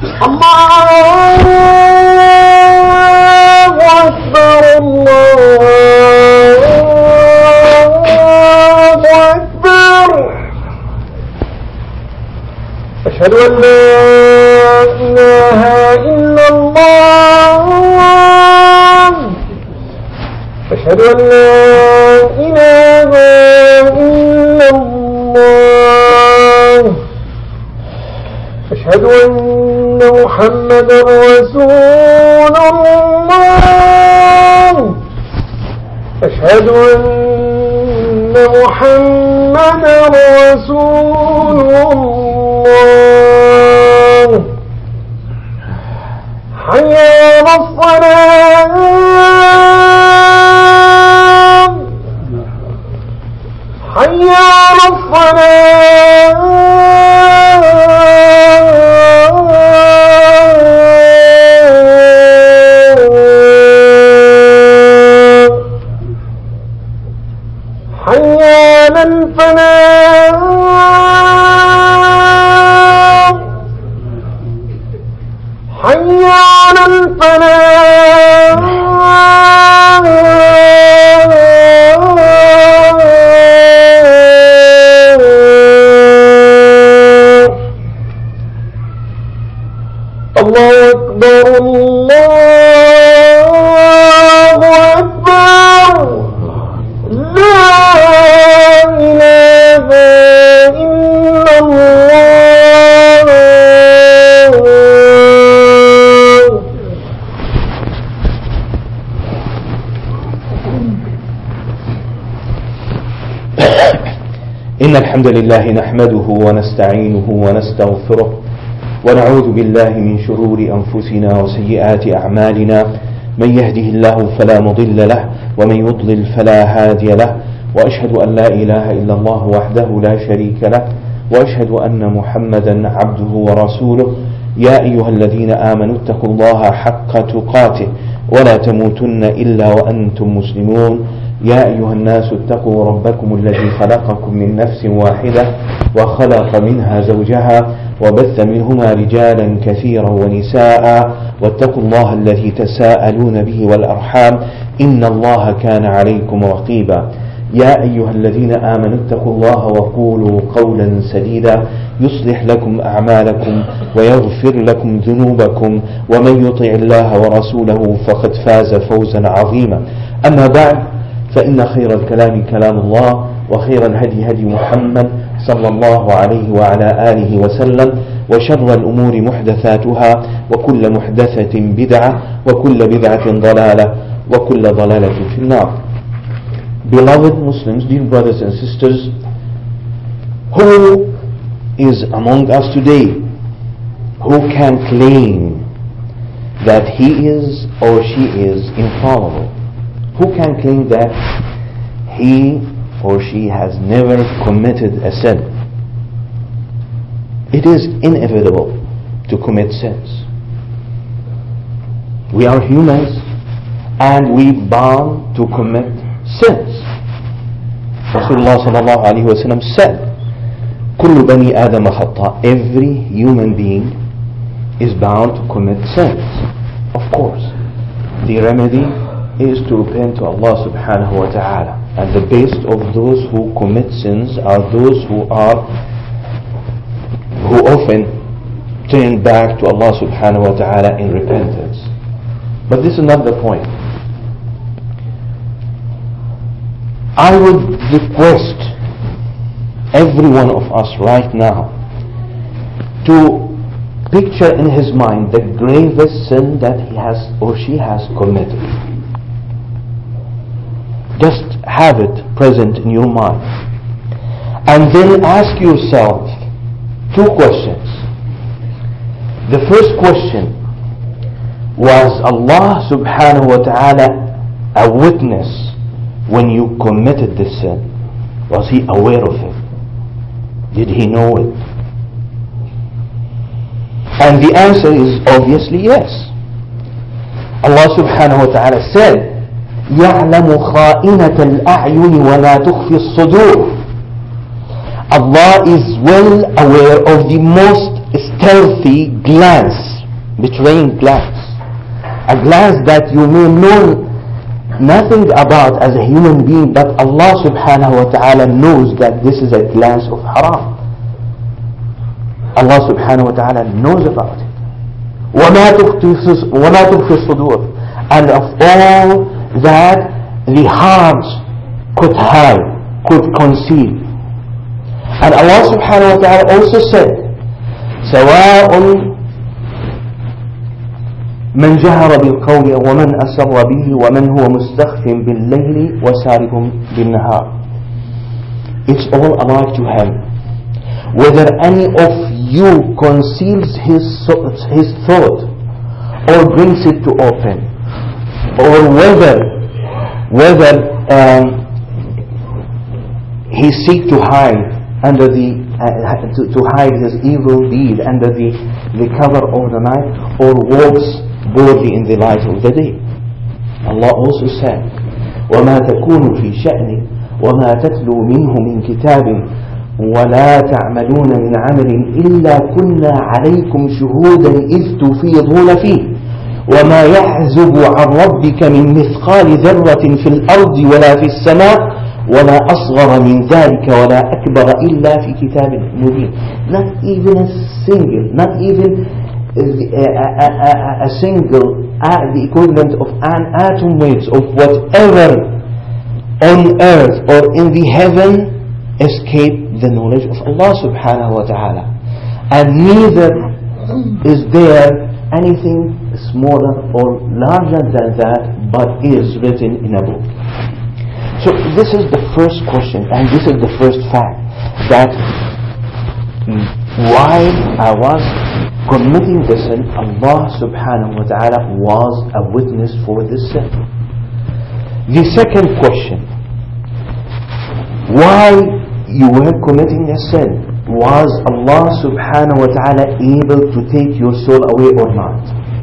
الله أكبر الله أكبر. أشهد أن لا إله إلا الله. أشهد أن لا إله إلا الله. أشهد أن محمدا رسول الله. أشهد أن محمدا رسول الله. حي على الصلاة. حي على الصلاة. حي على الفلاح. حي على الفلاح. الله أكبر الله أكبر. لا إله إلا الله. إن الحمد لله نحمده ونستعينه ونستغفره ونعوذ بالله من شرور أنفسنا وسيئات أعمالنا. من يهده الله فلا مضل له ومن يضلل فلا هادي له. وأشهد أن لا إله إلا الله وحده لا شريك له وأشهد أن محمدا عبده ورسوله. يا أيها الذين آمنوا اتقوا الله حق تقاته ولا تموتن إلا وأنتم مسلمون. يا أيها الناس اتقوا ربكم الذي خلقكم من نفس واحدة وخلق منها زوجها وبث منهما رجالا كثيرا ونساء واتقوا الله الذي تساءلون به والأرحام إن الله كان عليكم رقيبا. يا أيها الذين آمنوا اتقوا الله وقولوا قولا سديدا يصلح لكم أعمالكم ويغفر لكم ذنوبكم ومن يطع الله ورسوله فقد فاز فوزا عظيما. أما بعد فإن خير الكلام كلام الله وخير الهدي هدي محمد صلى الله عليه وعلى آله وسلم وشر الأمور محدثاتها وكل محدثة بدعة وكل بدعة ضلالة وكل ضلالة في النار. Beloved Muslims, dear brothers and sisters, who is among us today who can claim that he is or she is infallible? Who can claim that he or she has never committed a sin? It is inevitable to commit sins. We are humans and we bound to commit sins. Rasulullah sallallahu alayhi wa sallam said, كل بني آدم خطاء. Every human being is bound to commit sins. Of course, the remedy is to repent to Allah subhanahu wa ta'ala. And the best of those who commit sins are those who often turn back to Allah subhanahu wa ta'ala in repentance. But this is not the point. I would request every one of us right now to picture in his mind the gravest sin that he has or she has committed. Just have it present in your mind. And then ask yourself two questions. The first question, was Allah subhanahu wa ta'ala a witness when you committed this sin? Was he aware of it? Did he know it? And the answer is obviously yes. Allah subhanahu wa ta'ala said, يَعْلَمُ خَائِنَةَ الْأَعْيُنِ وَلَا تُخْفِي الصُّدُورِ. Allah is well aware of the most stealthy glance betraying glass. A glass that you may know nothing about as a human being, but Allah subhanahu wa ta'ala knows that this is a glass of haram. Allah subhanahu wa ta'ala knows about it. وَمَا تُخْفِي الصُّدُورِ, and of all that the hearts could hide, could conceal. And Allah subhanahu wa ta'ala also said, سَوَاءٌ من جهر بالقول ومن أسر به ومن هو مستخف بالليل وسارب بالنهار. It's all alike to him. Whether any of you conceals his thought or brings it to open, or whether he seeks to hide under to hide his evil deed under the cover of the night, or walks boldly in the light of the day. Allah also said, وَمَا تَكُونُ فِي شَأْنٍ وَمَا تَتْلُو مِنْهُ مِنْ كِتَابٍ وَلَا تَعْمَلُونَ مِنْ عَمَلٍ إِلَّا كُنَّا عَلَيْكُمْ شُهُودًا إِذْ تُفِيضُونَ فِيهِ وَمَا يَعْزُبُ عَنْ رَبِّكَ مِنْ مِثْقَالِ ذَرَّةٍ فِي الْأَرْضِ وَلَا فِي السَّمَاءِ وَلَا أَصْغَرَ مِنْ ذَلِكَ وَلَا أَكْبَرَ إِلَّا فِي كِتَابٍ مُبِينٍ. Not even a single, not even a single, the equivalent of an atom weight of whatever on earth or in the heaven escape the knowledge of Allah subhanahu wa ta'ala. And neither is there anything smaller or larger than that, but is written in a book. So this is the first question, and this is the first fact, that while I was committing the sin, Allah subhanahu wa ta'ala was a witness for this sin. The second question, while you were committing a sin, was Allah subhanahu wa ta'ala able to take your soul away or not?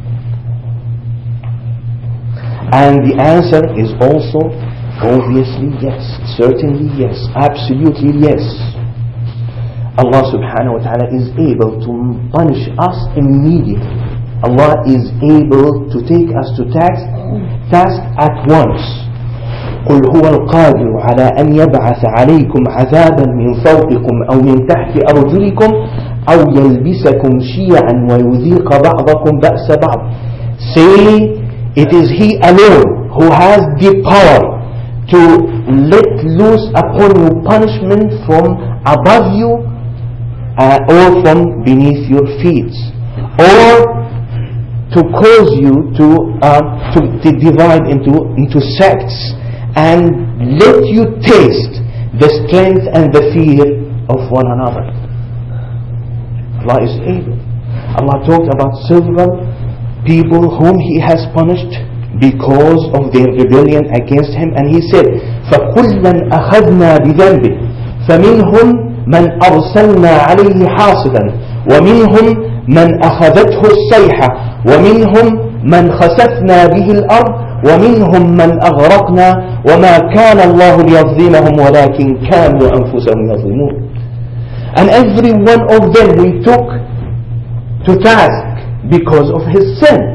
And the answer is also obviously yes, certainly yes, absolutely yes. Allah subhanahu wa ta'ala is able to punish us immediately. Allah is able to take us to task at once. قل هو القادر على أن يبعث عليكم عذابا من فوقكم أو من تحت أرجلكم أو يلبسكم شيعا ويذيق بعضكم بأس بعض. Say, it is He alone who has the power to let loose upon you punishment from above you or from beneath your feet, or to cause you to divide into sects and let you taste the strength and the fear of one another. Allah is able. Allah talked about several people whom He has punished because of their rebellion against Him, and He said, فَكُلًّا أَخَذْنَا بِذَنْبِهِ فَمِنْهُمْ مَنْ أَرْسَلْنَا عَلَيْهِ حَاصِبًا وَمِنْهُمْ مَنْ أَخَذَتْهُ الصَّيْحَةُ وَمِنْهُمْ مَنْ خَسَفْنَا بِهِ الْأَرْضَ وَمِنْهُمْ مَنْ أَغْرَقْنَا وَمَا كَانَ اللَّهُ لِيَظْلِمَهُمْ وَلَكِنْ كَانُوا أَنفُسَهُمْ يَظْلِمُونَ. And every one of them we took to task because of his sin.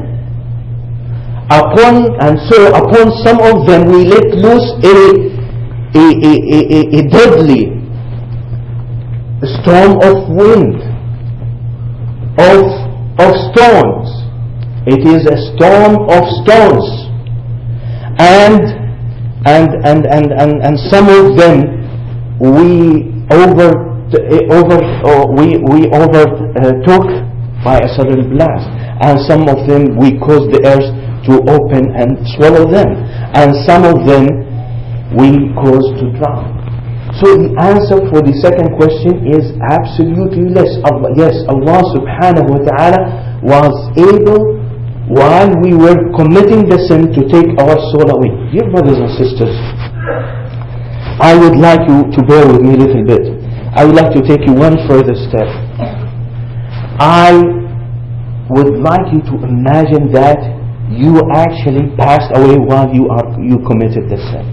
Upon some of them we let loose a deadly storm of wind, of stones. It is a storm of stones, and some of them we overtook by a sudden blast, and some of them we caused the earth to open and swallow them, and some of them we caused to drown. So the answer for the second question is absolutely yes. Allah subhanahu wa ta'ala was able, while we were committing the sin, to take our soul away. Dear brothers and sisters, I would like you to bear with me a little bit. I would like to take you one further step. I would like you to imagine that you actually passed away while you committed the sin.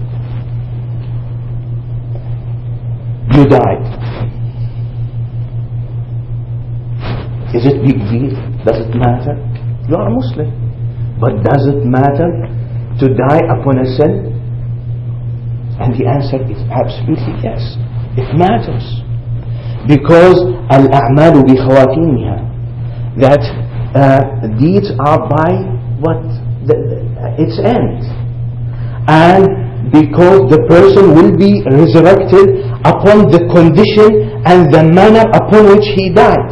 You died. Is it big deal? Does it matter? You are a Muslim. But does it matter to die upon a sin? And the answer is absolutely yes. It matters. Because al-a'malu bi khawatimiha, that deeds are by its end. And because the person will be resurrected upon the condition and the manner upon which he died.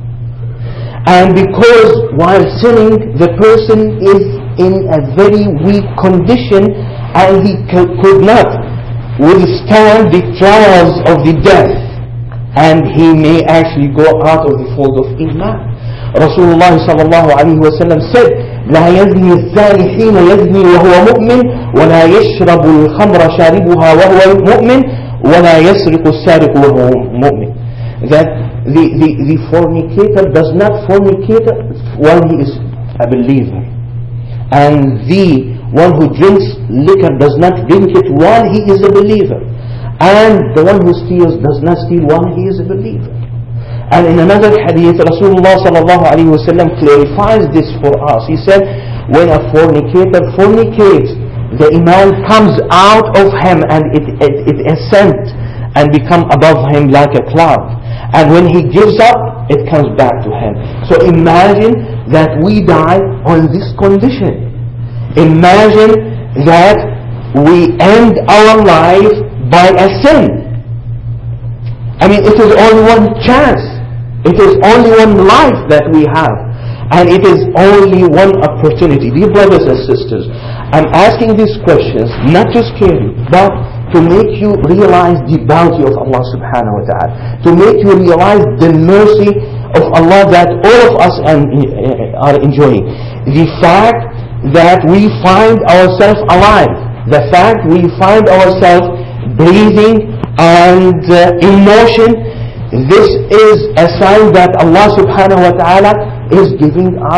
And because while sinning the person is in a very weak condition and he could not withstand the trials of the death, and he may actually go out of the fold of Iman. Rasulullah sallallahu alayhi wa sallam said, لا يزني الزاني حين يزني وهو مؤمن ولا يشرب الخمر شاربها وهو مؤمن ولا يسرق السارق وهو مؤمن. That the fornicator does not fornicate while he is a believer, and the one who drinks liquor does not drink it while he is a believer, and the one who steals does not steal while he is a believer. And in another hadith, Rasulullah sallallahu alaihi wasallam clarifies this for us. He said, when a fornicator fornicates, the iman comes out of him and it ascends and become above him like a cloud. And when he gives up, it comes back to him. So imagine that we die on this condition. Imagine that we end our life by a sin. I mean, it is only one chance. It is only one life that we have. And it is only one opportunity. Dear brothers and sisters, I'm asking these questions not to scare you, but to make you realize the bounty of Allah subhanahu wa ta'ala. To make you realize the mercy of Allah that all of us are enjoying. The fact that we find ourselves alive. The fact we find ourselves breathing and in motion. This is a sign that Allah subhanahu wa ta'ala is giving us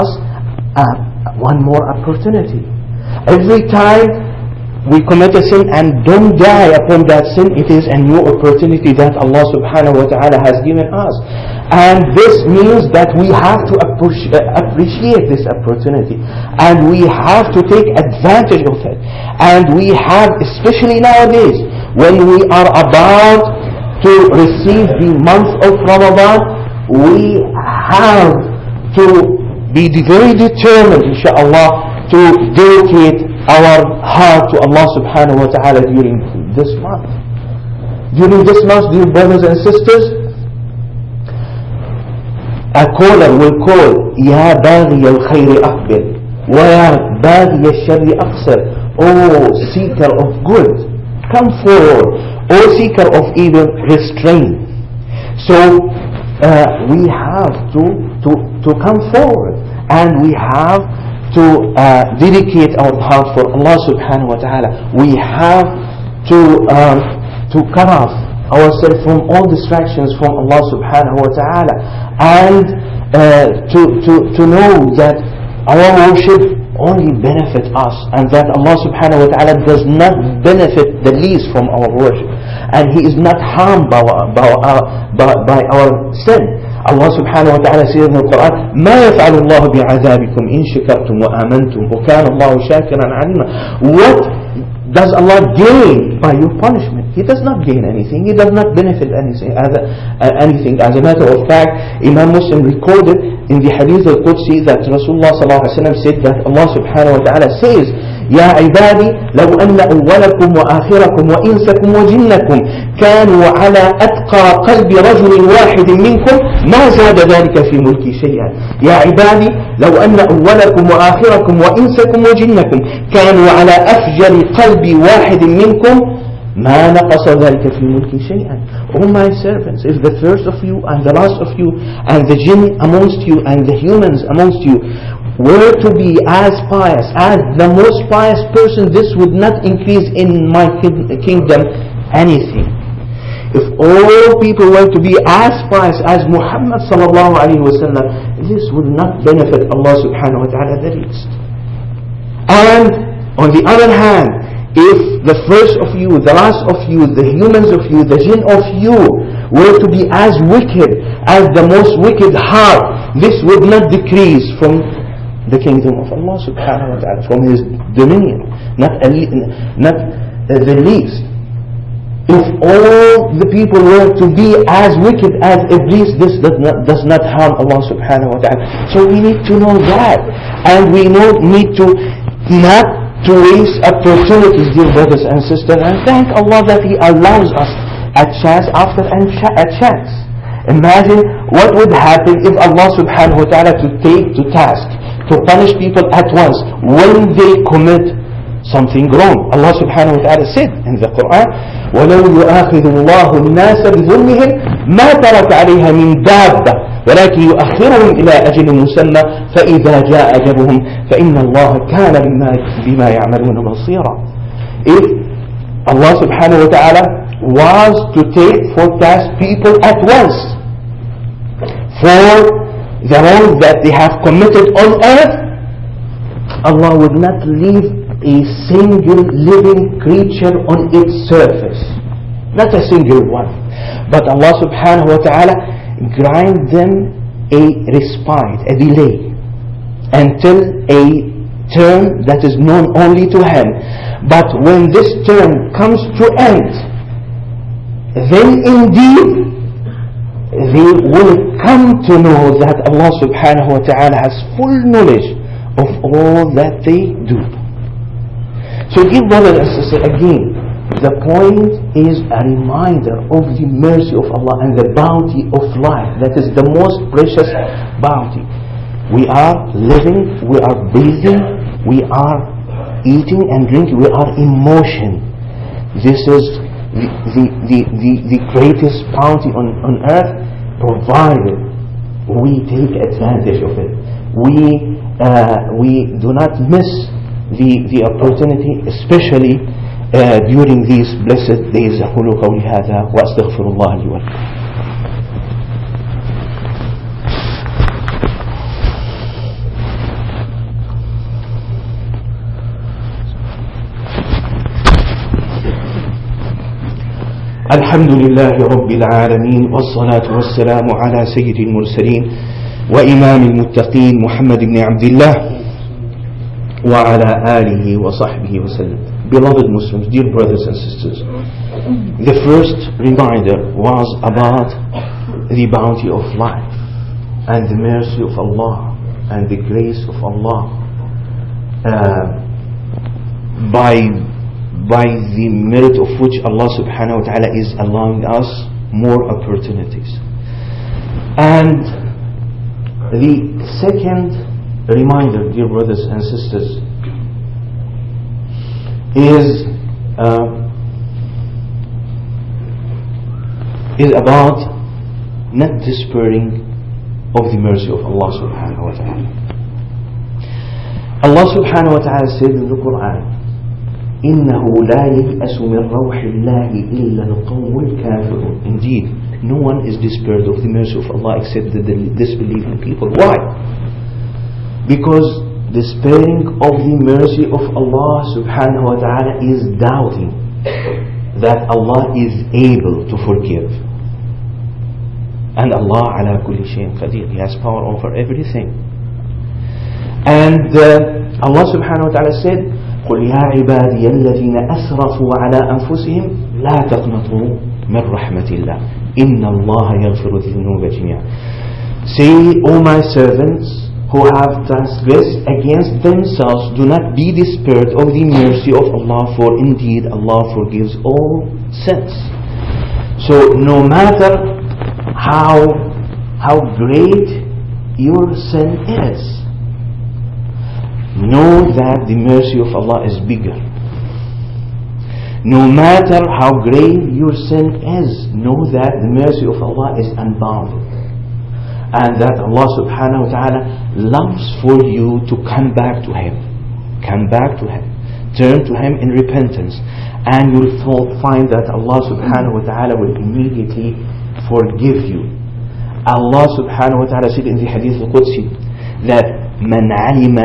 one more opportunity. Every time we commit a sin and don't die upon that sin, it is a new opportunity that Allah subhanahu wa ta'ala has given us. And this means that we have to appreciate this opportunity. And we have to take advantage of it. And we have, especially nowadays, when we are about to receive the month of Ramadan, we have to be very determined, inshaAllah, to dedicate our heart to Allah subhanahu wa ta'ala during this month. During this month, dear brothers and sisters, a caller will call, Ya baghi al-khayri aqbil, wa ya baghi al-sharri aqsir. Oh, seeker of good, come forward. O seeker of evil, restrain. So we have to come forward, and we have to dedicate our heart for Allah subhanahu wa ta'ala. We have to cut off ourselves from all distractions from Allah subhanahu wa ta'ala, and to know that our worship only benefit us, and that Allah subhanahu wa ta'ala does not benefit the least from our worship, and He is not harmed by our sin. Allah subhanahu wa ta'ala says in the Quran, مَا يَفْعَلُ اللَّهُ بِعَذَابِكُمْ إِن شَكَرْتُمْ وَآمَنْتُمْ وَكَانَ اللَّهُ شَاكِرًا عَلِيمًا. What does Allah gain by your punishment? He does not gain anything. He does not benefit anything. As a matter of fact, Imam Muslim recorded in the Hadith al-Qudsi that Rasulullah sallallahu alaihi wasallam said that Allah subhanahu wa ta'ala says, يا عبادي لو أن أولكم وآخركم وإنسكم وجنكم كانوا على أتقى قلب رجل واحد منكم ما زاد ذلك في ملكي شيئا. يا عبادي لو أن أولكم وآخركم وإنسكم وجنكم كانوا على أفجر قلب واحد منكم ما نقص ذلك في ملكي شيئا. All my servants, if the first of you and the last of you and the jinn amongst you and the humans amongst you were to be as pious as the most pious person, this would not increase in my kingdom anything. If all people were to be as pious as Muhammad sallallahu alaihi wasallam, this would not benefit Allah subhanahu wa ta'ala the least. And on the other hand, if the first of you, the last of you, the humans of you, the jinn of you were to be as wicked as the most wicked heart, this would not decrease from the kingdom of Allah subhanahu wa ta'ala, from His dominion, not the least. If all the people were to be as wicked as Iblis, this does not harm Allah subhanahu wa ta'ala. So we need to know that, and we need to not to waste opportunities, dear brothers and sisters, and thank Allah that He allows us a chance after a chance. Imagine what would happen if Allah subhanahu wa ta'ala to take to task, to punish people at once when they commit something wrong. Allah subhanahu wa ta'ala said in the Quran, وَلَوْ يُؤَاخِذُ اللَّهُ النَّاسَ بِظُلْمِهِمْ مَا تَرَكَ عَلَيْهَا مِنْ دَابَّةٍ وَلَكِنْ يُؤَخِّرُهُمْ إِلَى أَجَلٍ مُسَمًّى فَإِذَا جَاءَ أَجَلُهُمْ فَإِنَّ اللَّهَ كَانَ بِمَا يَعْمَلُونَ بَصِيرًا. If Allah subhanahu wa ta'ala was to take for task people at once for the wrong that they have committed on earth, Allah would not leave a single living creature on its surface, not a single one, but Allah subhanahu wa ta'ala grant them a respite, a delay, until a term that is known only to Him. But when this term comes to end, then indeed they will come to know that Allah subhanahu wa ta'ala has full knowledge of all that they do. So dear brothers and sisters, again, the point is a reminder of the mercy of Allah and the bounty of life. That is the most precious bounty. We are living, we are breathing, we are eating and drinking, we are in motion. This is the greatest bounty on earth, provided we take advantage of it. We do not miss the opportunity, especially during these blessed days. أقول قولي هذا وأستغفر الله لي ولكم. الحمد لله رب العالمين، والصلاة والسلام على سيد المرسلين وإمام المتقين محمد بن عبد الله وعلى آله وصحبه وسلم. Beloved Muslims, dear brothers and sisters, the first reminder was about the bounty of life and the mercy of Allah and the grace of Allah by the merit of which Allah subhanahu wa ta'ala is allowing us more opportunities. And the second reminder, dear brothers and sisters, is about not despairing of the mercy of Allah subhanahu wa ta'ala. Allah subhanahu wa ta'ala said in the Quran, إِنَّهُ لَا يَيْأَسُ مِنْ رَوْحِ اللَّهِ إِلَّا الْقَوْمُ الْكَافِرُونَ. Indeed, no one is despaired of the mercy of Allah except the disbelieving people. Why? Because despairing of the mercy of Allah subhanahu wa ta'ala is doubting that Allah is able to forgive. And Allah ala kulli shayin qadir, He has power over everything. And Allah subhanahu wa ta'ala said, قُلْ يَا عِبَادِيَ الَّذِينَ أَسْرَفُوا عَلَىٰ أَنفُسِهِمْ لَا تَقْنَطُوا مِنْ رَحْمَةِ اللَّهِ إِنَّ اللَّهَ يَغْفِرُ الذُّنُوبَ جَمِيعًا. Say, O my servants who have transgressed against themselves, do not be despaired of the mercy of Allah, for indeed Allah forgives all sins. So no matter how great your sin is, know that the mercy of Allah is bigger. No matter how grave your sin is, know that the mercy of Allah is unbounded, and that Allah subhanahu wa ta'ala loves for you to come back to Him. Come back to Him. Turn to Him in repentance, and you'll find that Allah subhanahu wa ta'ala will immediately forgive you. Allah subhanahu wa ta'ala said in the Hadith al-Qudsi that من علم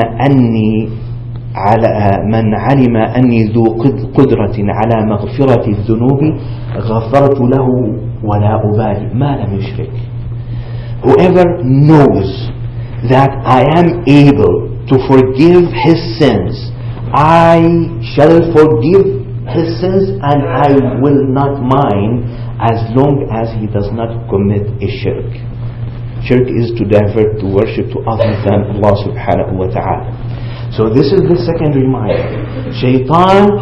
أني ذو قدرة على مغفرة الذنوب غفرت له ولا أبالي ما لم يشرك. Whoever knows that I am able to forgive his sins. I shall forgive his sins and I will not mind as long as he does not commit a shirk. Shirk is to divert the worship to other than Allah subhanahu wa ta'ala. So this is the second reminder. Shaitan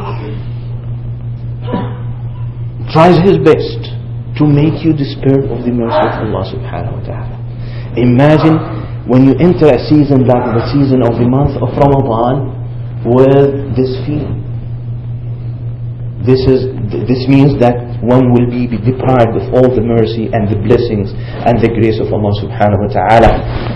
tries his best to make you despair of the mercy of Allah subhanahu wa ta'ala. Imagine when you enter a season like the season of the month of Ramadan with this feeling. This means that one will be deprived of all the mercy and the blessings and the grace of Allah subhanahu wa ta'ala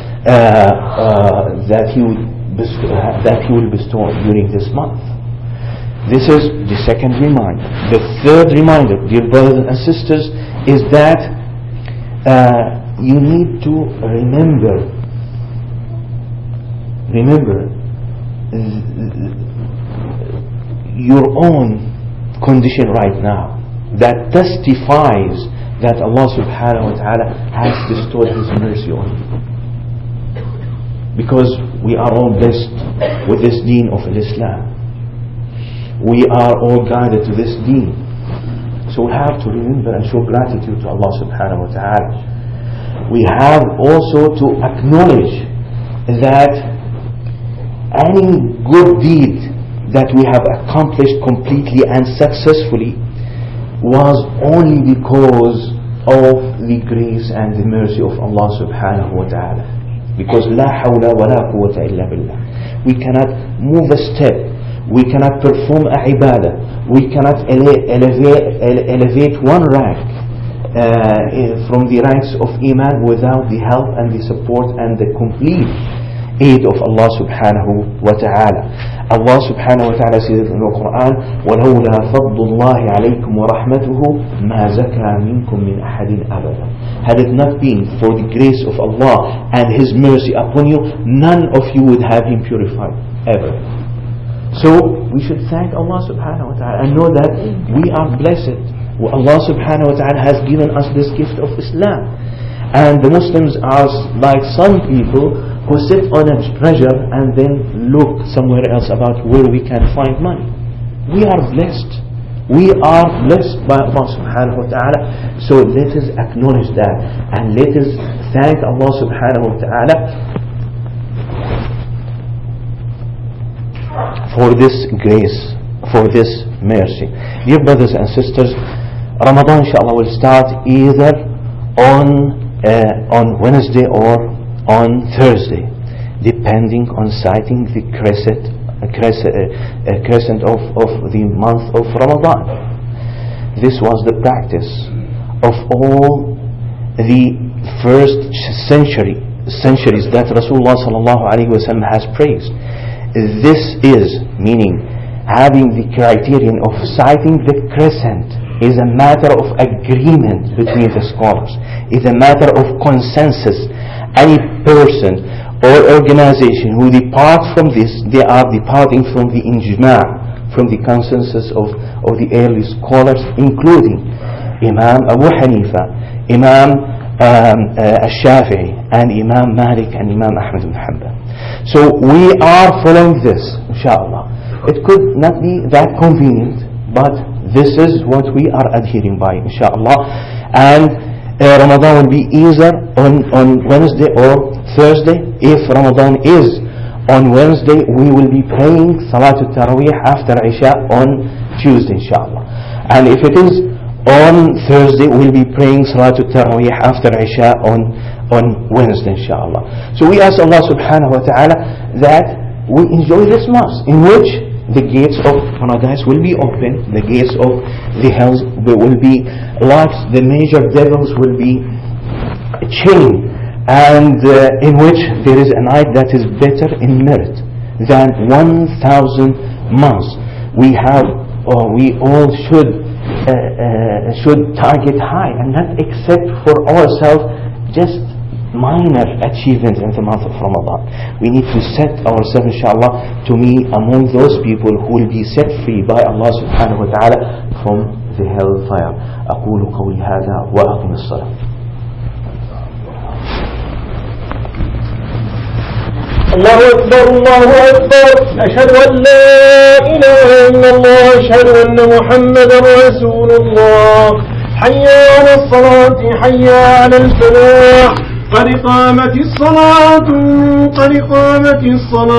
that He will bestow during this month. This is the second reminder. The third reminder, dear brothers and sisters, is that you need to remember your own condition right now that testifies that Allah subhanahu wa ta'ala has bestowed His mercy on you. Because we are all blessed with this deen of Islam. We are all guided to this deen. So we have to remember and show gratitude to Allah subhanahu wa ta'ala. We have also to acknowledge that any good deed that we have accomplished completely and successfully was only because of the grace and the mercy of Allah subhanahu wa ta'ala. Because la hawla wa la quwwata illa billah. We cannot move a step. We cannot perform a ibadah. We cannot elevate one rank from the ranks of Iman without the help and the support and the complete aid of Allah subhanahu wa ta'ala. Allah subhanahu wa ta'ala says in the Quran, وَلَوْلَا فَضْلُ اللَّهِ عَلَيْكُمْ وَرَحْمَتُهُ مَا زَكَى مِنْكُمْ مِنْ أَحَدٍ أَبَدًا. Had it not been for the grace of Allah and His mercy upon you, none of you would have been purified ever. So we should thank Allah subhanahu wa ta'ala and know that we are blessed. Allah subhanahu wa ta'ala has given us this gift of Islam. And the Muslims are like some people who sit on a treasure and then look somewhere else about where we can find money. We are blessed. We are blessed by Allah subhanahu wa ta'ala. So let us acknowledge that and let us thank Allah subhanahu wa ta'ala for this grace, for this mercy. Dear brothers and sisters, Ramadan inshallah will start either on Wednesday or on Thursday, depending on sighting the crescent of the month of Ramadan. This was the practice of all the first centuries that Rasulullah sallallahu alaihi wasallam has praised. This is meaning having the criterion of sighting the crescent is a matter of agreement between the scholars. It's a matter of consensus. Any person or organization who depart from this, they are departing from the ijma', from the consensus of the early scholars, including Imam Abu Hanifa, Imam Al-Shafi'i, and Imam Malik and Imam Ahmad ibn Hanbal. So we are following this, inshallah. It could not be that convenient, but this is what we are adhering by, inshallah. And Ramadan will be either on Wednesday or Thursday. If Ramadan is on Wednesday, we will be praying Salatul Taraweeh after Isha on Tuesday, inshallah. And if it is on Thursday, we'll be praying Salatul Taraweeh after Isha on Wednesday, inshallah. So we ask Allah subhanahu wa ta'ala that we enjoy this month in which the gates of paradise will be open, the gates of the hells will be locked, the major devils will be chained, and in which there is a night that is better in merit than 1,000 months. We all should target high and not accept for ourselves just minor achievements in the month of Ramadan. We need to set ourselves, inshallah, to be among those people who will be set free by Allah subhanahu wa ta'ala from the hellfire. أقول قولي هذا وأقم الصلاة. الله أكبر الله أكبر أشهد أن لا إله إلا الله أشهد أن محمدا رسول الله حي على الصلاة حي على الفلاح قد قامت الصلاة قد قامت الصلاة